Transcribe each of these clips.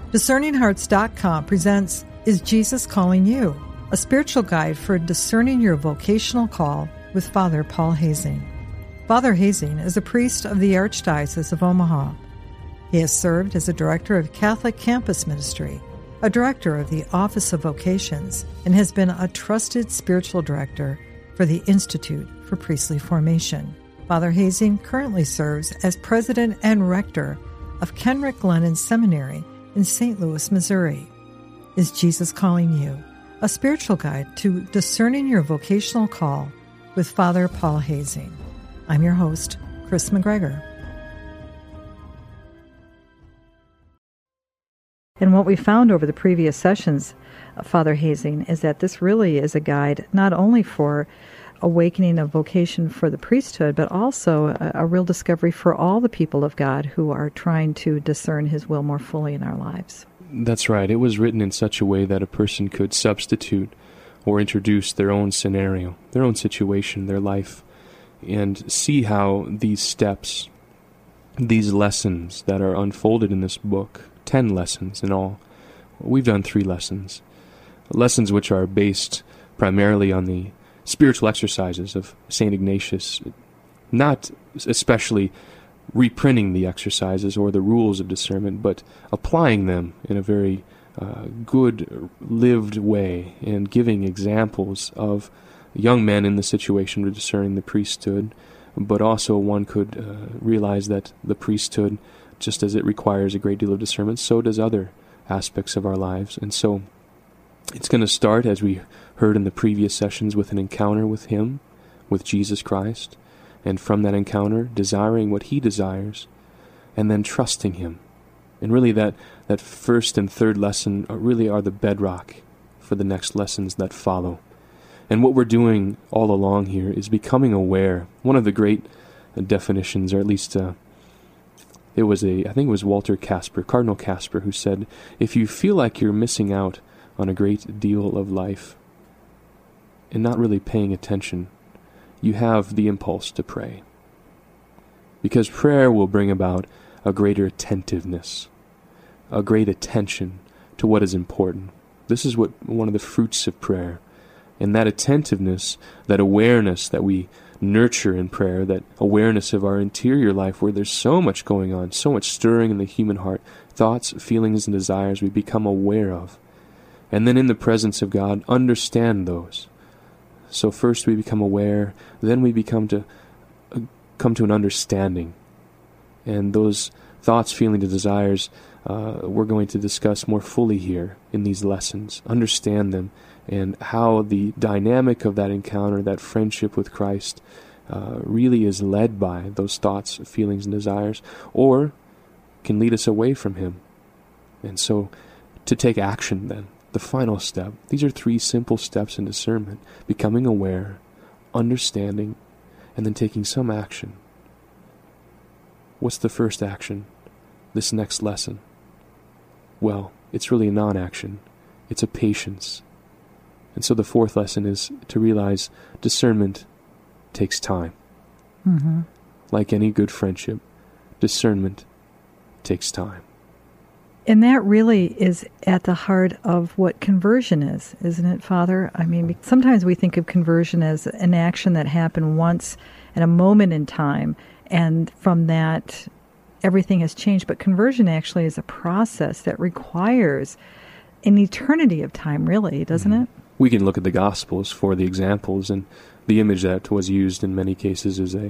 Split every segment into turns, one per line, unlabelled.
DiscerningHearts.com presents Is Jesus Calling You? A spiritual guide for discerning your vocational call with Father Paul Hazing. Father Hazing is a priest of the Archdiocese of Omaha. He has served as a director of Catholic Campus Ministry, a director of the Office of Vocations, and has been a trusted spiritual director for the Institute for Priestly Formation. Father Hazing currently serves as president and rector of Kenrick Glennon Seminary in St. Louis, Missouri. Is Jesus Calling You? A spiritual guide to discerning your vocational call with Father Paul Hazing. I'm your host, Chris McGregor. And what we found over the previous sessions, Father Hazing, is that this really is a guide not only for awakening a vocation for the priesthood, but also a real discovery for all the people of God who are trying to discern His will more fully in our lives.
That's right. It was written in such a way that a person could substitute or introduce their own scenario, their own situation, their life, and see how these steps, these lessons that are unfolded in this book, 10 lessons in all. We've done 3 lessons. Lessons which are based primarily on the spiritual exercises of St. Ignatius, not especially reprinting the exercises or the rules of discernment, but applying them in a very good, lived way and giving examples of young men in the situation of discerning the priesthood. But also one could realize that the priesthood, just as it requires a great deal of discernment, so does other aspects of our lives. And so it's going to start, as we heard in the previous sessions, with an encounter with Him, with Jesus Christ, and from that encounter, desiring what He desires, and then trusting Him. And really that first and third lesson really are the bedrock for the next lessons that follow. And what we're doing all along here is becoming aware. One of the great definitions, or at least I think it was Walter Casper, Cardinal Casper, who said, if you feel like you're missing out on a great deal of life and not really paying attention, you have the impulse to pray. Because prayer will bring about a greater attentiveness, a great attention to what is important. This is one of the fruits of prayer. And that attentiveness, that awareness that we nurture in prayer, that awareness of our interior life where there's so much going on, so much stirring in the human heart, thoughts, feelings, and desires we become aware of. And then in the presence of God, understand those. So first we become aware, then we come to an understanding. And those thoughts, feelings, and desires, we're going to discuss more fully here in these lessons. Understand them, and how the dynamic of that encounter, that friendship with Christ, really is led by those thoughts, feelings, and desires, or can lead us away from Him. And so to take action then, the final step. These are 3 simple steps in discernment: becoming aware, understanding, and then taking some action. What's the first action? This next lesson. Well, it's really a non-action. It's a patience. And so the 4th lesson is to realize discernment takes time. Mm-hmm. Like any good friendship, discernment takes time.
And that really is at the heart of what conversion is, isn't it, Father? I mean, sometimes we think of conversion as an action that happened once at a moment in time, and from that, everything has changed. But conversion actually is a process that requires an eternity of time, really, doesn't it?
We can look at the Gospels for the examples, and the image that was used in many cases is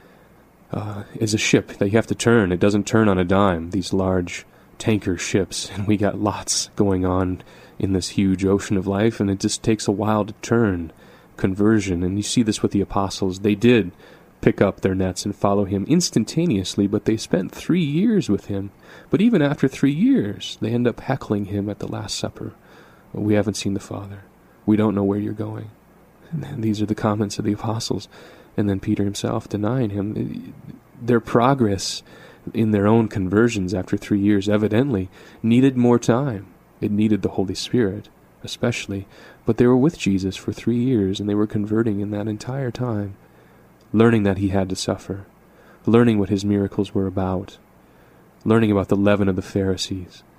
a ship that you have to turn. It doesn't turn on a dime, these large tanker ships, and we got lots going on in this huge ocean of life, and it just takes a while to turn. Conversion, and you see this with the apostles. They did pick up their nets and follow Him instantaneously, but they spent 3 years with Him. But even after 3 years, they end up heckling Him at the Last Supper. We haven't seen the Father. We don't know where you're going. And these are the comments of the apostles. And then Peter himself denying Him. Their progress in their own conversions after 3 years evidently needed more time. It needed the Holy Spirit, especially. But they were with Jesus for 3 years, and they were converting in that entire time, learning that He had to suffer, learning what His miracles were about, learning about the leaven of the Pharisees,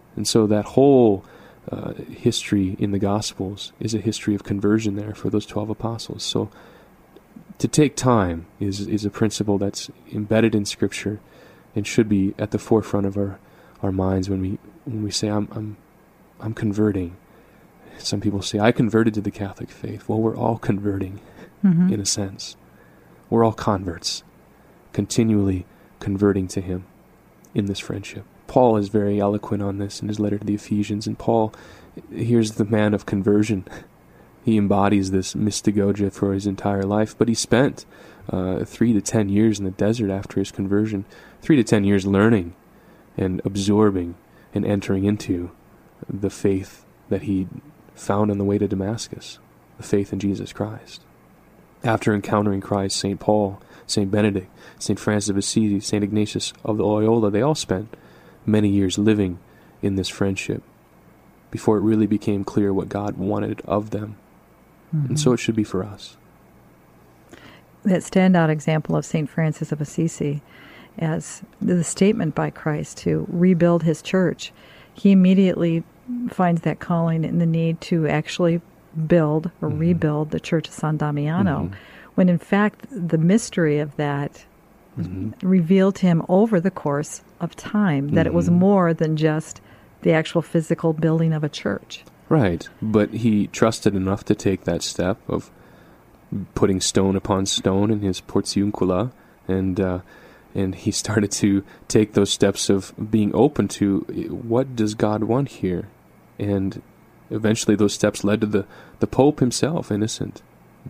And so that whole history in the Gospels is a history of conversion there for those 12 apostles. So to take time is a principle that's embedded in Scripture and should be at the forefront of our minds when we say, I'm converting. Some people say, I converted to the Catholic faith. Well, we're all converting, in a sense. We're all converts, continually converting to Him in this friendship. Paul is very eloquent on this in his letter to the Ephesians, and Paul, here's the man of conversion. He embodies this mystagogia for his entire life, but he spent 3 to 10 years in the desert after his conversion, 3 to 10 years learning and absorbing and entering into the faith that he found on the way to Damascus, the faith in Jesus Christ. After encountering Christ, St. Paul, St. Benedict, St. Francis of Assisi, St. Ignatius of Loyola, they all spent many years living in this friendship before it really became clear what God wanted of them. And so it should be for us.
That standout example of St. Francis of Assisi as the statement by Christ to rebuild his church, he immediately finds that calling in the need to actually build or rebuild the Church of San Damiano, when in fact the mystery of that revealed to him over the course of time, that it was more than just the actual physical building of a church.
Right, but he trusted enough to take that step of putting stone upon stone in his portiuncula, and he started to take those steps of being open to what does God want here. And eventually those steps led to the Pope himself, Innocent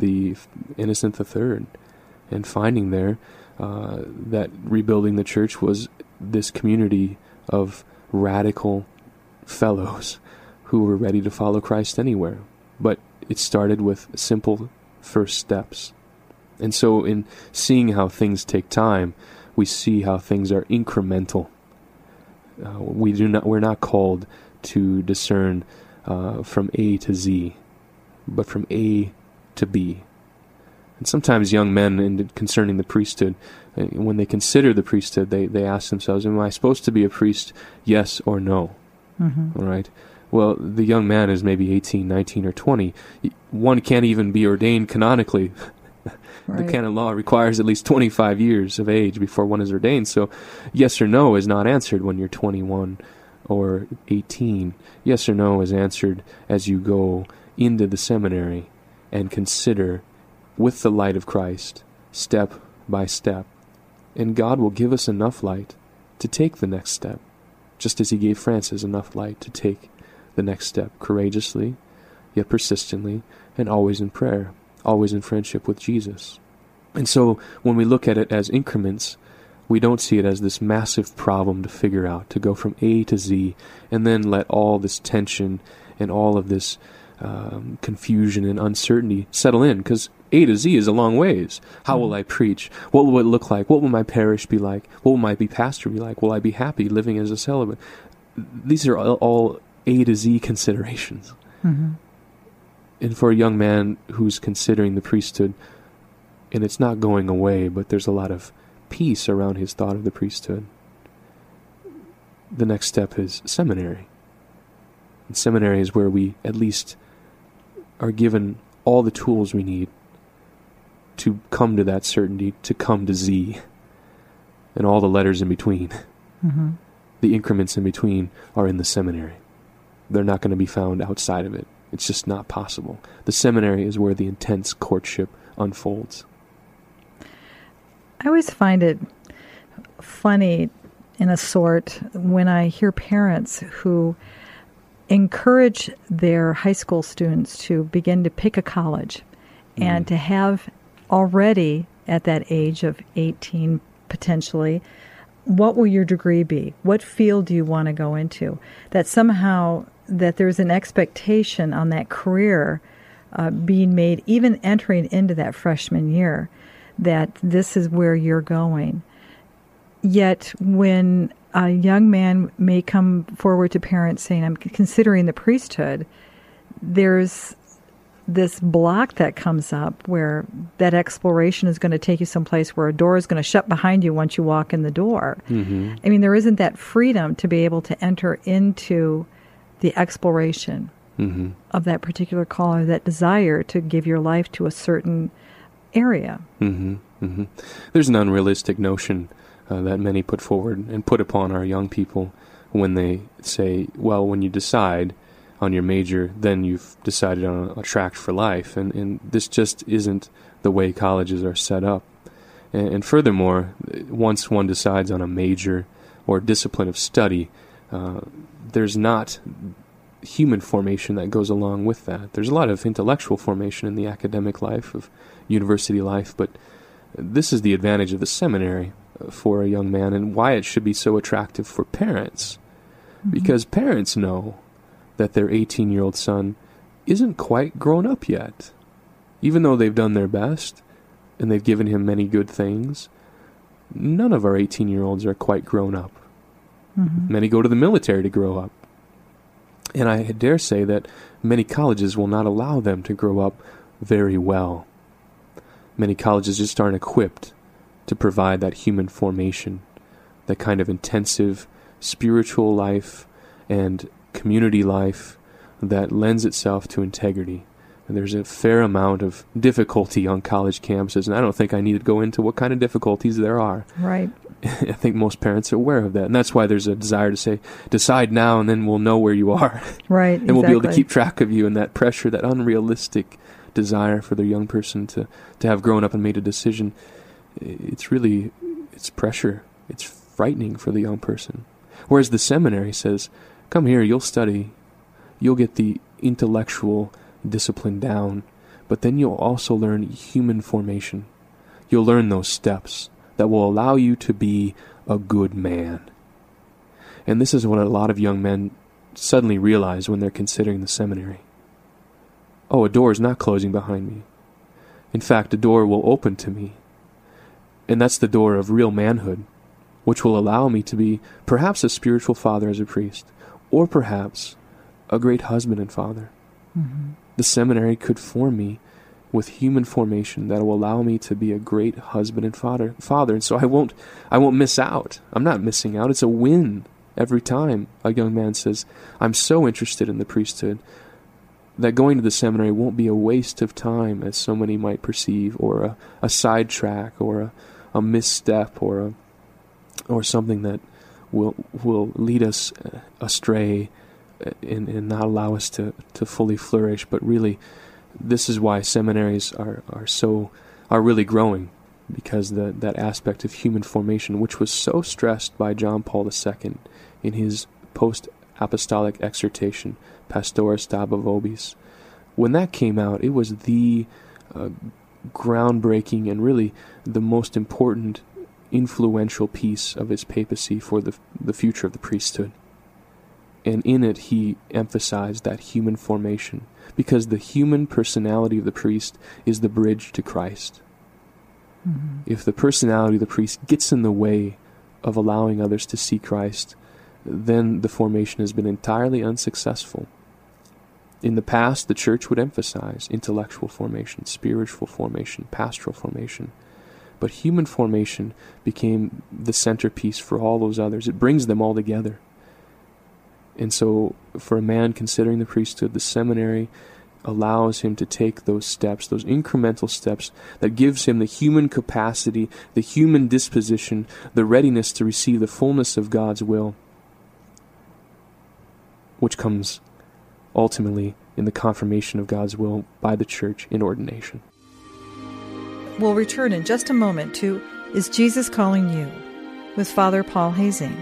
III, and finding there that rebuilding the church was this community of radical fellows who were ready to follow Christ anywhere. But it started with simple first steps. And so in seeing how things take time, we see how things are incremental. We're not called to discern from A to Z, but from A to B. And sometimes young men, concerning the priesthood, when they consider the priesthood, they ask themselves, am I supposed to be a priest, yes or no? All right. Well, the young man is maybe 18, 19, or 20. One can't even be ordained canonically. Right. The canon law requires at least 25 years of age before one is ordained. So yes or no is not answered when you're 21 or 18. Yes or no is answered as you go into the seminary and consider with the light of Christ, step by step. And God will give us enough light to take the next step, just as he gave Francis enough light to take the next step courageously, yet persistently, and always in prayer, always in friendship with Jesus. And so when we look at it as increments, we don't see it as this massive problem to figure out, to go from A to Z, and then let all this tension and all of this confusion and uncertainty settle in, because A to Z is a long ways. How will I preach? What will it look like? What will my parish be like? What will my pastor be like? Will I be happy living as a celibate? These are all A to Z considerations. And for a young man who's considering the priesthood, and it's not going away, but there's a lot of peace around his thought of the priesthood, the next step is seminary. And seminary is where we at least are given all the tools we need to come to that certainty, to come to Z, and all the letters in between. The increments in between are in the seminary. They're not going to be found outside of it. It's just not possible. The seminary is where the intense courtship unfolds.
I always find it funny, in a sort, when I hear parents who encourage their high school students to begin to pick a college and to have already at that age of 18 potentially, what will your degree be? What field do you want to go into? That somehow that there's an expectation on that career being made, even entering into that freshman year, that this is where you're going. Yet when a young man may come forward to parents saying, I'm considering the priesthood, there's this block that comes up where that exploration is going to take you someplace where a door is going to shut behind you once you walk in the door.
Mm-hmm.
I mean, there isn't that freedom to be able to enter into the exploration
Mm-hmm.
of that particular call or that desire to give your life to a certain area.
Mm-hmm. Mm-hmm. There's an unrealistic notion that many put forward and put upon our young people when they say, well, when you decide on your major, then you've decided on a track for life. And this just isn't the way colleges are set up. And furthermore, once one decides on a major or discipline of study, there's not human formation that goes along with that. There's a lot of intellectual formation in the academic life of university life, but this is the advantage of the seminary for a young man and why it should be so attractive for parents. Mm-hmm. Because parents know that their 18-year-old son isn't quite grown up yet. Even though they've done their best and they've given him many good things, none of our 18-year-olds are quite grown up. Mm-hmm. Many go to the military to grow up. And I dare say that many colleges will not allow them to grow up very well. Many colleges just aren't equipped to provide that human formation, that kind of intensive spiritual life and community life that lends itself to integrity. And there's a fair amount of difficulty on college campuses, and I don't think I need to go into what kind of difficulties there are.
Right.
I think most parents are aware of that, and that's why there's a desire to say, decide now, and then we'll know where you are.
Right,
and we'll be able to keep track of you, and that pressure, that unrealistic desire for the young person to have grown up and made a decision, it's pressure. It's frightening for the young person. Whereas the seminary says, come here, you'll study, you'll get the intellectual discipline down, but then you'll also learn human formation. You'll learn those steps that will allow you to be a good man. And this is what a lot of young men suddenly realize when they're considering the seminary. Oh, a door is not closing behind me. In fact, a door will open to me. And that's the door of real manhood, which will allow me to be perhaps a spiritual father as a priest, or perhaps a great husband and father. Mm-hmm. The seminary could form me with human formation that will allow me to be a great husband and father. And so I won't miss out. I'm not missing out. It's a win every time a young man says, I'm so interested in the priesthood that going to the seminary won't be a waste of time as so many might perceive, or a sidetrack, or a misstep, or something that will lead us astray and not allow us to fully flourish. But really, this is why seminaries are really growing, because that aspect of human formation, which was so stressed by John Paul II in his post-apostolic exhortation, Pastoris Daba Vobis. When that came out, it was the groundbreaking and really the most important influential piece of his papacy for the future of the priesthood. And in it, he emphasized that human formation, because the human personality of the priest is the bridge to Christ. Mm-hmm. If the personality of the priest gets in the way of allowing others to see Christ, then the formation has been entirely unsuccessful. In the past, the church would emphasize intellectual formation, spiritual formation, pastoral formation. But human formation became the centerpiece for all those others. It brings them all together. And so, for a man considering the priesthood, the seminary allows him to take those steps, those incremental steps that gives him the human capacity, the human disposition, the readiness to receive the fullness of God's will, which comes ultimately in the confirmation of God's will by the church in ordination.
We'll return in just a moment to Is Jesus Calling You? With Father Paul Hazing.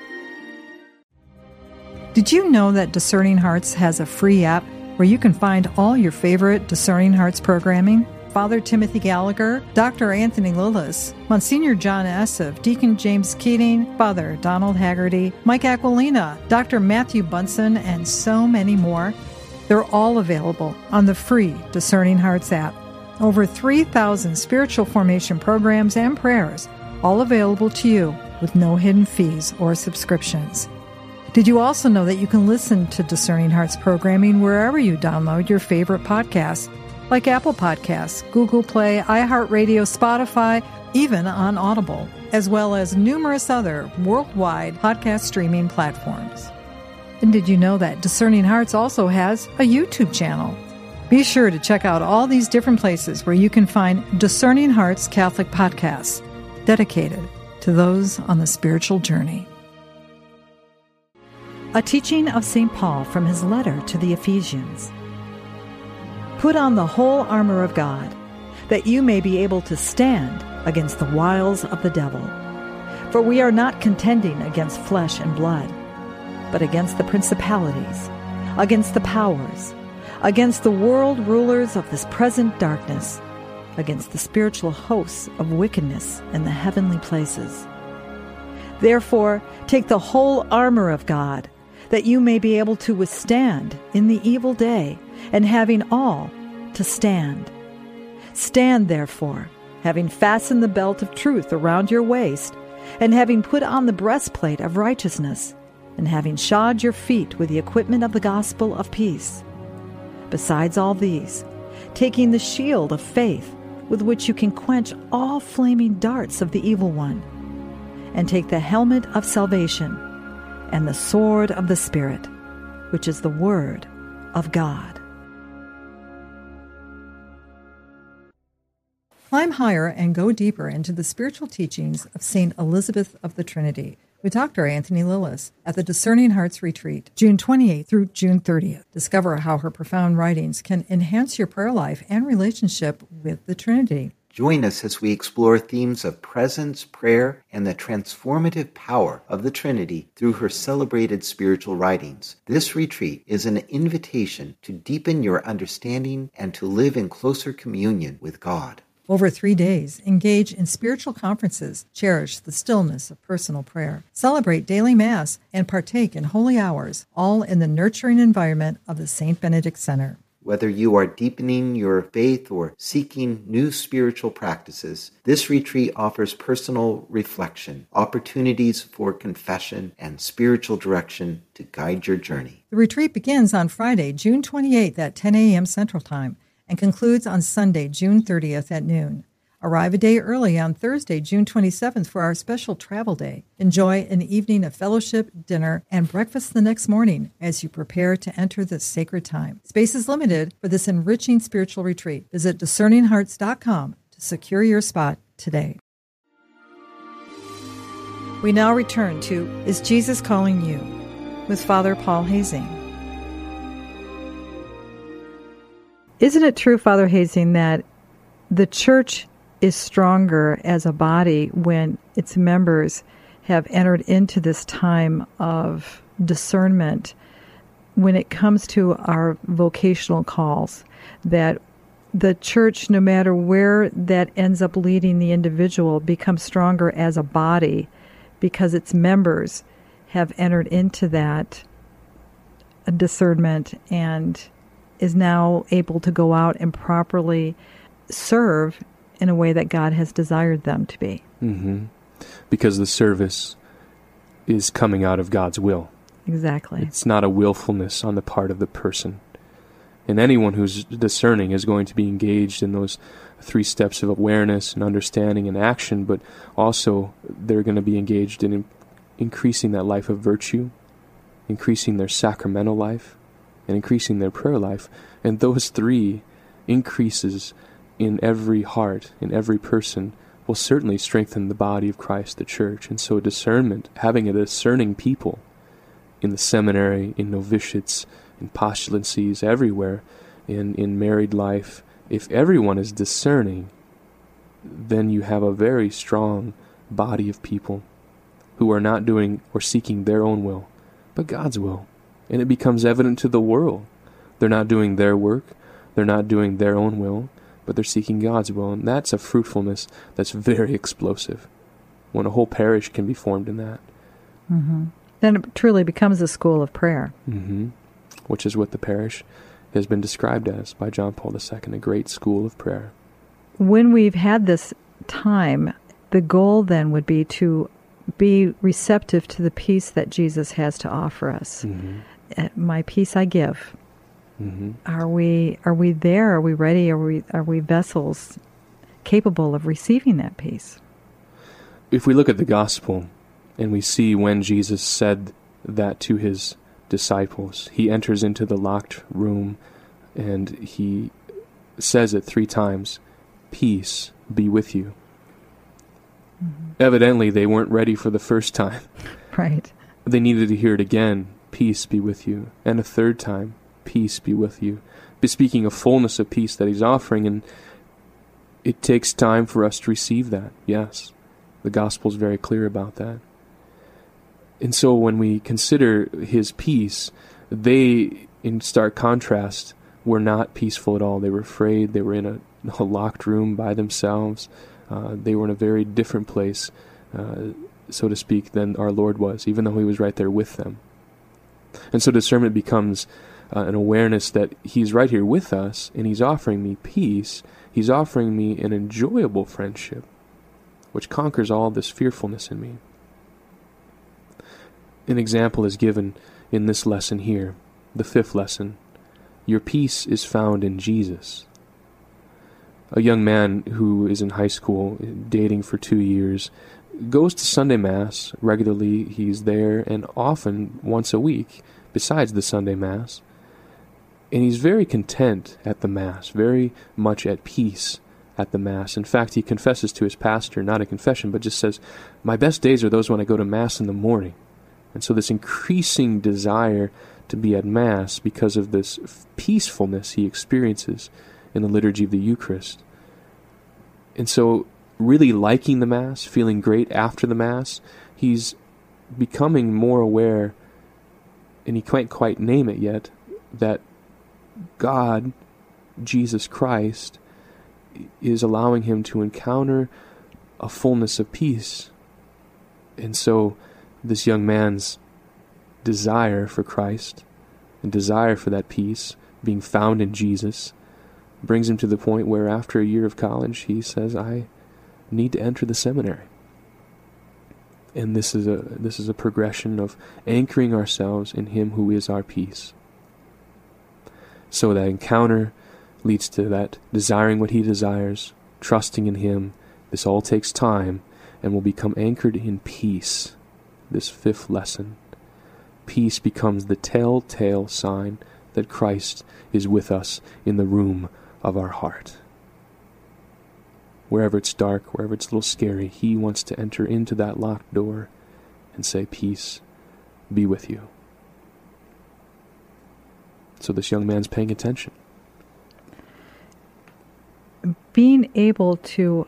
Did you know that Discerning Hearts has a free app where you can find all your favorite Discerning Hearts programming? Father Timothy Gallagher, Dr. Anthony Lillis, Monsignor John Esseff, Deacon James Keating, Father Donald Haggerty, Mike Aquilina, Dr. Matthew Bunson, and so many more. They're all available on the free Discerning Hearts app. Over 3,000 spiritual formation programs and prayers, all available to you with no hidden fees or subscriptions. Did you also know that you can listen to Discerning Hearts programming wherever you download your favorite podcasts? like Apple Podcasts, Google Play, iHeartRadio, Spotify, even on Audible, as well as numerous other worldwide podcast streaming platforms. And did you know that Discerning Hearts also has a YouTube channel? Be sure to check out all these different places where you can find Discerning Hearts Catholic podcasts dedicated to those on the spiritual journey. A teaching of St. Paul from his letter to the Ephesians. Put on the whole armor of God, that you may be able to stand against the wiles of the devil. For we are not contending against flesh and blood, but against the principalities, against the powers, against the world rulers of this present darkness, against the spiritual hosts of wickedness in the heavenly places. Therefore, take the whole armor of God, that you may be able to withstand in the evil day, and having all, to stand. Stand, therefore, having fastened the belt of truth around your waist, and having put on the breastplate of righteousness, and having shod your feet with the equipment of the gospel of peace. Besides all these, taking the shield of faith, with which you can quench all flaming darts of the evil one, and take the helmet of salvation, and the sword of the Spirit, which is the Word of God. Climb higher and go deeper into the spiritual teachings of St. Elizabeth of the Trinity with Dr. Anthony Lillis at the Discerning Hearts Retreat, June 28th through June 30th. Discover how her profound writings can enhance your prayer life and relationship with the Trinity.
Join us as we explore themes of presence, prayer, and the transformative power of the Trinity through her celebrated spiritual writings. This retreat is an invitation to deepen your understanding and to live in closer communion with God.
Over 3 days, engage in spiritual conferences, cherish the stillness of personal prayer, celebrate daily Mass, and partake in holy hours, all in the nurturing environment of the St. Benedict Center.
Whether you are deepening your faith or seeking new spiritual practices, this retreat offers personal reflection, opportunities for confession, and spiritual direction to guide your journey.
The retreat begins on Friday, June 28th at 10 a.m. Central Time and concludes on Sunday, June 30th at noon. Arrive a day early on Thursday, June 27th for our special travel day. Enjoy an evening of fellowship, dinner, and breakfast the next morning as you prepare to enter this sacred time. Space is limited for this enriching spiritual retreat. Visit discerninghearts.com to secure your spot today. We now return to Is Jesus Calling You? With Father Paul Hazing. Isn't it true, Father Hazing, that the Church is stronger as a body when its members have entered into this time of discernment when it comes to our vocational calls, that the Church, no matter where that ends up leading the individual, becomes stronger as a body because its members have entered into that discernment and is now able to go out and properly serve in a way that God has desired them to be.
Mm-hmm. Because the service is coming out of God's will.
Exactly.
It's not a willfulness on the part of the person. And anyone who's discerning is going to be engaged in those 3 steps of awareness and understanding and action, but also they're going to be engaged in increasing that life of virtue, increasing their sacramental life, and increasing their prayer life. And those 3 increases in every heart, in every person, will certainly strengthen the body of Christ, the Church. And so discernment, having a discerning people in the seminary, in novitiates, in postulancies, everywhere, in married life, if everyone is discerning, then you have a very strong body of people who are not doing or seeking their own will, but God's will. And it becomes evident to the world. They're not doing their work, they're not doing their own will, but they're seeking God's will. And that's a fruitfulness that's very explosive, when a whole parish can be formed in that.
Mm-hmm. Then it truly becomes a school of prayer.
Mm-hmm. Which is what the parish has been described as by John Paul II, a great school of prayer. When
we've had this time, the goal then would be to be receptive to the peace that Jesus has to offer us.
Mm-hmm.
My peace I give, Are we there? Are we ready? Are we vessels capable of receiving that peace?
If we look at the gospel and we see when Jesus said that to his disciples, he enters into the locked room and he says it 3 times, "Peace be with you." Evidently, they weren't ready for the first time.
Right.
They needed to hear it again, "Peace be with you," and a 3rd time, "Peace be with you." Bespeaking a fullness of peace that he's offering, and it takes time for us to receive that. Yes, the gospel's very clear about that. And so when we consider his peace, they, in stark contrast, were not peaceful at all. They were afraid. They were in a locked room by themselves. They were in a very different place, so to speak, than our Lord was, even though he was right there with them. And so discernment becomes an awareness that he's right here with us, and he's offering me peace. He's offering me an enjoyable friendship, which conquers all this fearfulness in me. An example is given in this lesson here, the 5th lesson. Your peace is found in Jesus. A young man who is in high school, dating for 2 years, goes to Sunday Mass regularly. He's there, and often once a week, besides the Sunday Mass. And he's very content at the Mass, very much at peace at the Mass. In fact, he confesses to his pastor, not a confession, but just says, "My best days are those when I go to Mass in the morning." And so this increasing desire to be at Mass because of this peacefulness he experiences in the liturgy of the Eucharist. And so really liking the Mass, feeling great after the Mass, he's becoming more aware, and he can't quite name it yet, that God, Jesus Christ, is allowing him to encounter a fullness of peace. And so this young man's desire for Christ and desire for that peace being found in Jesus brings him to the point where after a year of college he says, "I need to enter the seminary." And this is a progression of anchoring ourselves in him who is our peace. So that encounter leads to that desiring what he desires, trusting in him. This all takes time, and will become anchored in peace. This 5th lesson. Peace becomes the telltale sign that Christ is with us in the room of our heart. Wherever it's dark, wherever it's a little scary, he wants to enter into that locked door and say, "Peace be with you." So this young man's paying attention.
Being able to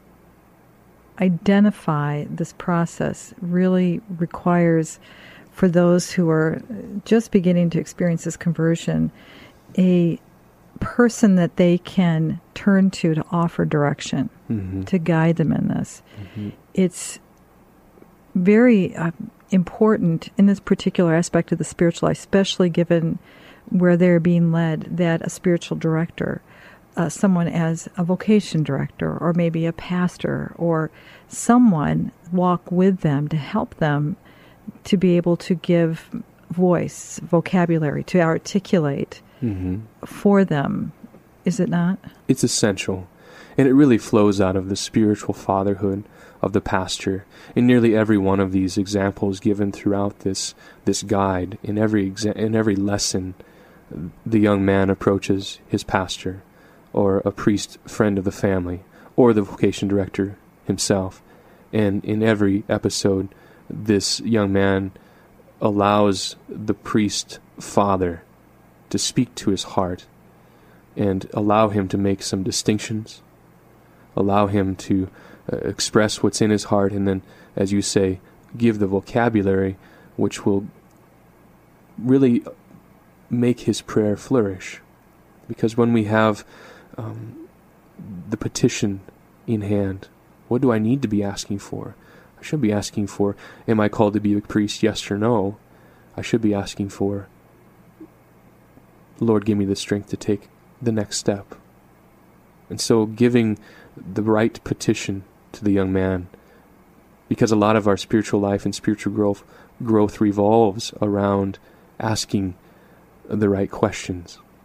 identify this process really requires, for those who are just beginning to experience this conversion, a person that they can turn to offer direction, to guide them in this. It's very important in this particular aspect of the spiritual life, especially given where they're being led, that a spiritual director, someone as a vocation director, or maybe a pastor, or someone walk with them to help them to be able to give voice, vocabulary, to articulate for them. Is it not? It's
essential. And it really flows out of the spiritual fatherhood of the pastor. In nearly every one of these examples given throughout this guide, in every lesson, the young man approaches his pastor, or a priest friend of the family, or the vocation director himself. And in every episode, this young man allows the priest father to speak to his heart and allow him to make some distinctions, allow him to express what's in his heart, and then, as you say, give the vocabulary which will really make his prayer flourish. Because when we have the petition in hand, what do I need to be asking for? I shouldn't be asking for, am I called to be a priest, yes or no? I should be asking for, Lord, give me the strength to take the next step. And so giving the right petition to the young man, because a lot of our spiritual life and spiritual growth revolves around asking the right questions.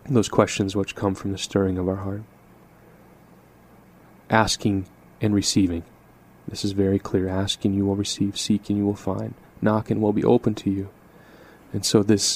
those questions which come from the stirring of our heart. Asking and receiving. This is very clear. Ask and you will receive. Seek and you will find. Knock and will be open to you. And so this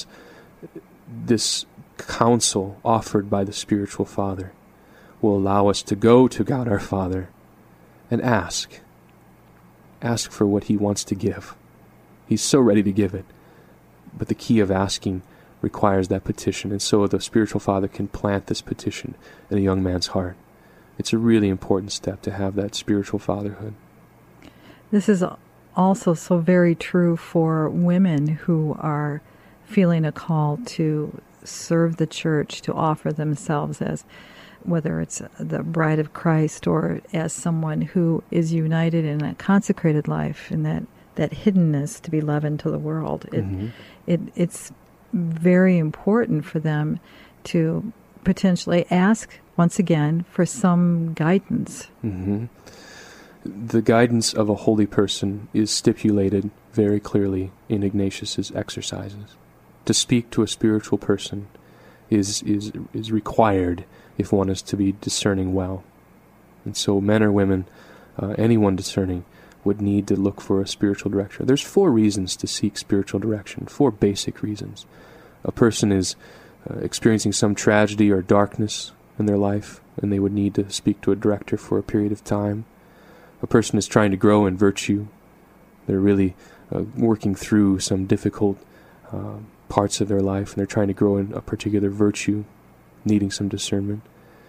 counsel offered by the spiritual Father will allow us to go to God our Father and ask. Ask for what He wants to give. He's so ready to give it. But the key of asking requires that petition. And so the spiritual Father can plant this petition in a young man's heart. It's a really important step to have that spiritual fatherhood.
This is also so very true for women who are feeling a call to serve the church, to offer themselves as, whether it's the bride of Christ or as someone who is united in a consecrated life, in that hiddenness to be leaven to the world. It's very important for them to potentially ask, once again, for some guidance.
The guidance of a holy person is stipulated very clearly in Ignatius's exercises. To speak to a spiritual person is required if one is to be discerning well. And so men or women, anyone discerning, would need to look for a spiritual director. There's 4 reasons to seek spiritual direction, 4 basic reasons. A person is experiencing some tragedy or darkness in their life, and they would need to speak to a director for a period of time. A person is trying to grow in virtue. They're really working through some difficult parts of their life, and they're trying to grow in a particular virtue, needing some discernment.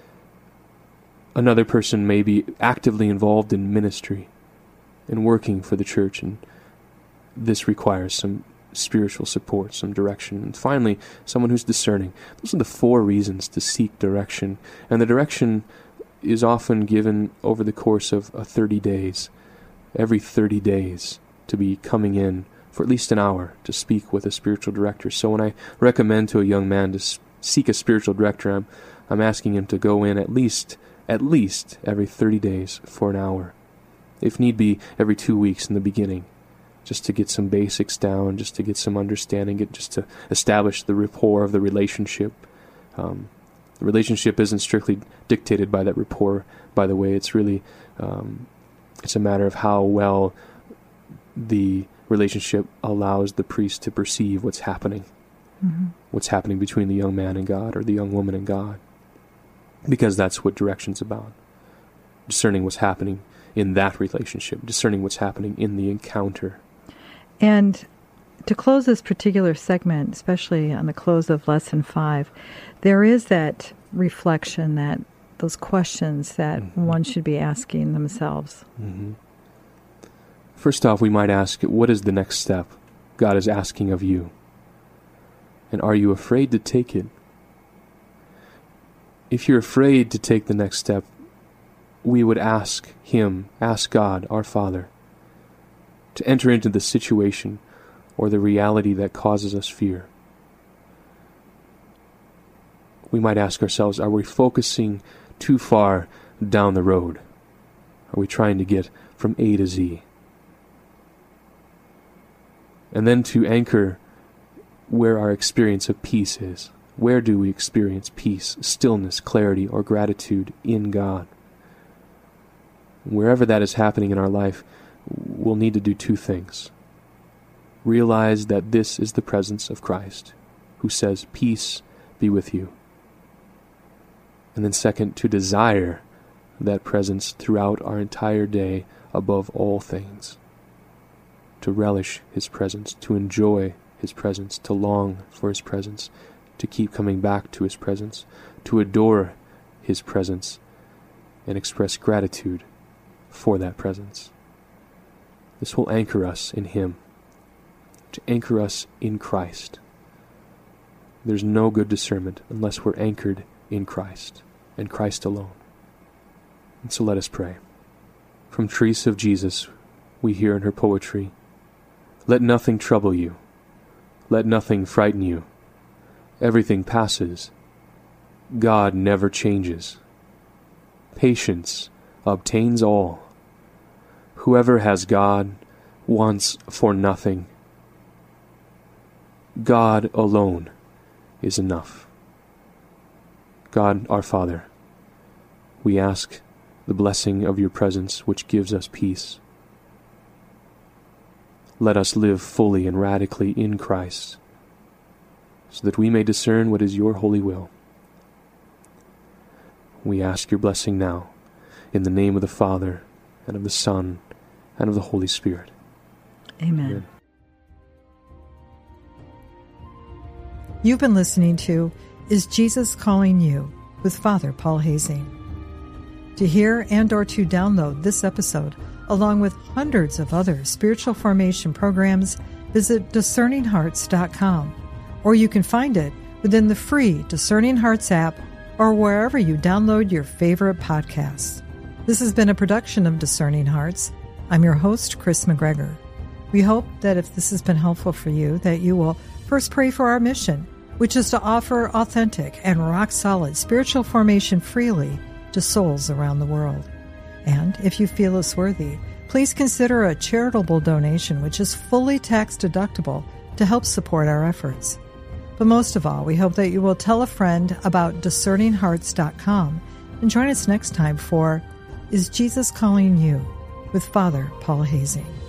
Another person may be actively involved in ministry and working for the church, and this requires some spiritual support, some direction. And finally, someone who's discerning. Those are the 4 reasons to seek direction. And the direction is often given over the course of 30 days. Every 30 days to be coming in for at least an hour to speak with a spiritual director. So when I recommend to a young man to seek a spiritual director, I'm asking him to go in at least every 30 days for an hour. If need be, every 2 weeks in the beginning, just to get some basics down, just to get some understanding, just to establish the rapport of the relationship. The relationship isn't strictly dictated by that rapport, by the way. It's really, it's a matter of how well the relationship allows the priest to perceive what's happening. What's happening between the young man and God, or the young woman and God. Because that's what direction's about. Discerning what's happening in that relationship, discerning what's happening in the encounter.
And to close this particular segment, especially on the close of Lesson 5, there is that reflection, that those questions that one should be asking themselves.
First off, we might ask, what is the next step God is asking of you? And are you afraid to take it? If you're afraid to take the next step, we would ask God, our Father, to enter into the situation or the reality that causes us fear. We might ask ourselves, are we focusing too far down the road? Are we trying to get from A to Z? And then to anchor where our experience of peace is. Where do we experience peace, stillness, clarity, or gratitude in God? Wherever that is happening in our life, we'll need to do 2 things. Realize that this is the presence of Christ, who says, "Peace be with you." And then second, to desire that presence throughout our entire day above all things. To relish His presence, to enjoy His presence, to long for His presence, to keep coming back to His presence, to adore His presence, and express gratitude for that presence. This will anchor us in Him, to anchor us in Christ. There's no good discernment unless we're anchored in Christ, and Christ alone. And so let us pray. From Teresa of Jesus, we hear in her poetry, "Let nothing trouble you. Let nothing frighten you. Everything passes. God never changes. Patience obtains all. Whoever has God wants for nothing. God alone is enough." God, our Father, we ask the blessing of your presence, which gives us peace. Let us live fully and radically in Christ, so that we may discern what is your holy will. We ask your blessing now, in the name of the Father, and of the Son, and of the Holy Spirit.
Amen.
Amen.
You've been listening to Is Jesus Calling You? With Father Paul Hazing. To hear and or to download this episode, along with hundreds of other spiritual formation programs, visit discerninghearts.com, or you can find it within the free Discerning Hearts app or wherever you download your favorite podcasts. This has been a production of Discerning Hearts. I'm your host, Chris McGregor. We hope that if this has been helpful for you, that you will first pray for our mission, which is to offer authentic and rock-solid spiritual formation freely to souls around the world. And if you feel us worthy, please consider a charitable donation, which is fully tax-deductible, to help support our efforts. But most of all, we hope that you will tell a friend about discerninghearts.com and join us next time for Is Jesus Calling You? With Father Paul Hazing.